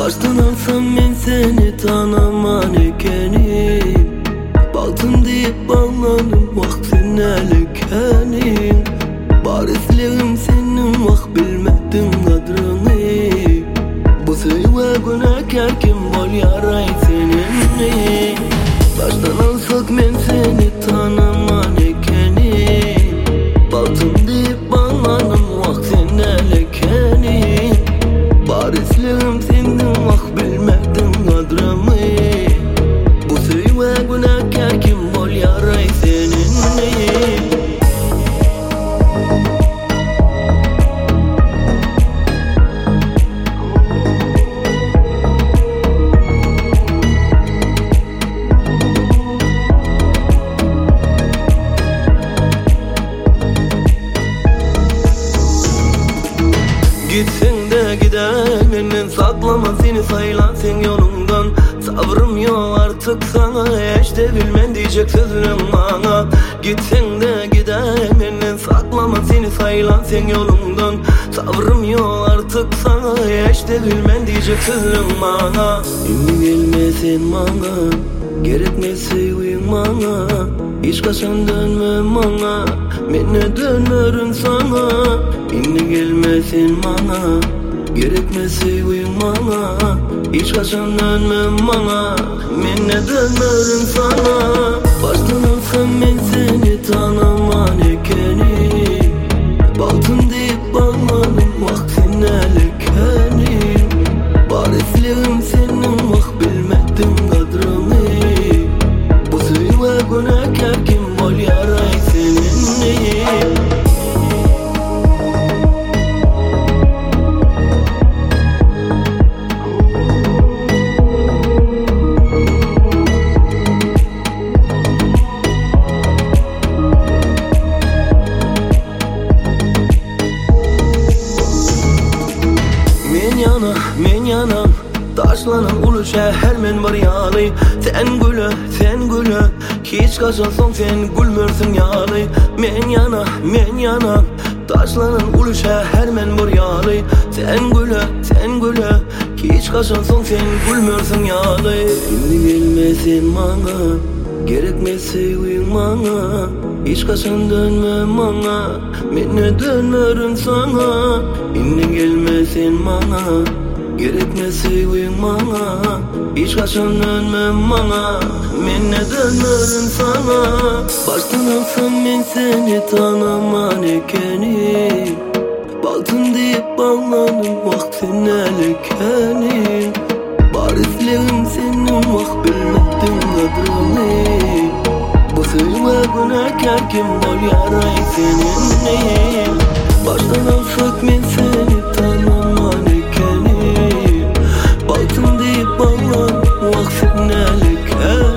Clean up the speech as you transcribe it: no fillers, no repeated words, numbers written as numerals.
Baştan alsam ben seni tanıman ekenim. Baltın deyip bağladım vaktin elikenim. Barislerim senin vak bilmedin kadrını. Bu seyve günahkar kim bol yaray seninle. Baştan alsak ben seni tanıman ekenim. Baltın deyip bağladım vaktin elikenim. Barislerim senin vak bilmedin kadrımı. Bu seyve günahkar kim bol yaray seninle. Gitsen de gidemenden saklama seni sayılan sen yolundan. Sabrım yok artık sana hiç de bilmem diyecek sözüm bana. Gitsen de gidemenden saklama seni sayılan sen yolundan. Sabrım yok artık sana hiç de bilmem diyecek sözüm bana. Şimdi gelmesin bana, gerekmezse uyum bana. Hiç kaçan dönmem bana, ben ne dönerim sana. Şimdi gelmesin bana, gerekmezse uyum bana. Hiç kaçan dönmem bana, ben ne dönerim sana. Baştan alsam ben seni tanıman ekenim. Baltın deyip bağladım vaktin elikenim. Barislerim senin vak bilmedin kadrını. Bu seyve günahkar kim bol yaray seninle. Men yanam taşlanan ulu şehir men var yalı. Sen gülü hiç kaçansın sen gülmürsün yalı. Men yanam taşlanan ulu şehir men var yalı. Sen gülü hiç kaçansın sen gülmürsün yalı. Şimdi gelmesin bana, gerekmezse uyum bana. Hiç kaçan dönmem bana, ben ne dönerim sana. Şimdi gelmesin bana, gerekmezse uyum bana. Hiç kaçan dönmem bana, ben ne dönerim sana. Baştan alsam ben seni tanıman ekenim. Baltın deyip bağladım vaktin elikenim. Barislerim senin vak bilmedin kadrını. Bu seyve günahkar kim bol yaray seninle. Baştan alsak ben seni tanıman ekenim. Baltın deyip bağladım vaktin elikenim.